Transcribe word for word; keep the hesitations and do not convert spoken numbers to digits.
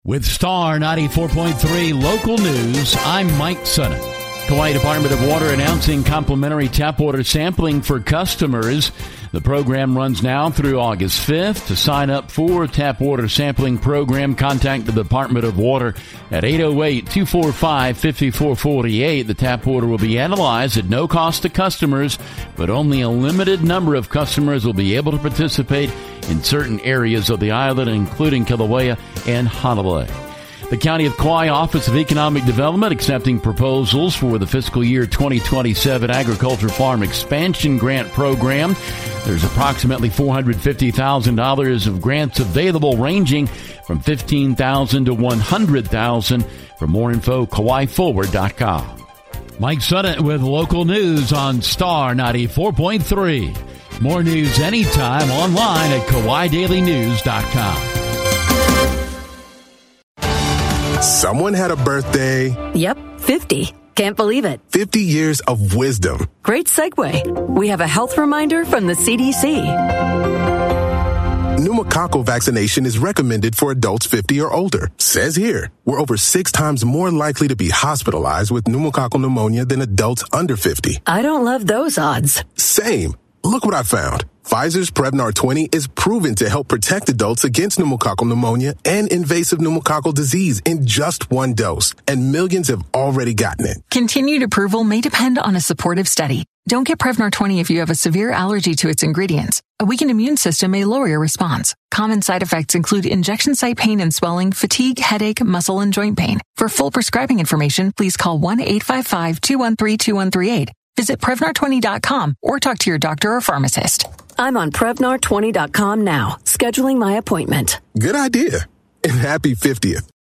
With Star ninety-four point three Local News, I'm Mike Sutton. Kauai Department of Water announcing complimentary tap water sampling for customers. The program runs now through August fifth. To sign up for tap water sampling program, contact the Department of Water at eight oh eight, two four five, five four four eight. The tap water will be analyzed at no cost to customers, but only a limited number of customers will be able to participate in certain areas of the island, including Kilauea and Honolulu. The County of Kauai Office of Economic Development accepting proposals for the fiscal year twenty twenty-seven Agriculture Farm Expansion Grant Program. There's approximately four hundred fifty thousand dollars of grants available, ranging from fifteen thousand dollars to one hundred thousand dollars. For more info, kauai forward dot com. Mike Sutton with local news on Star ninety-four point three. More news anytime online at kauai daily news dot com. Someone had a birthday. Yep, fifty. Can't believe it. fifty years of wisdom. Great segue. We have a health reminder from the C D C. Pneumococcal vaccination is recommended for adults fifty or older. Says here, we're over six times more likely to be hospitalized with pneumococcal pneumonia than adults under fifty. I don't love those odds. Same. Look what I found. Pfizer's Prevnar twenty is proven to help protect adults against pneumococcal pneumonia and invasive pneumococcal disease in just one dose, and millions have already gotten it. Continued approval may depend on a supportive study. Don't get Prevnar twenty if you have a severe allergy to its ingredients. A weakened immune system may lower your response. Common side effects include injection site pain and swelling, fatigue, headache, muscle, and joint pain. For full prescribing information, please call one eight five five, two one three, two one three eight. Visit Prevnar twenty dot com or talk to your doctor or pharmacist. I'm on Prevnar twenty dot com now, scheduling my appointment. Good idea. And happy fiftieth.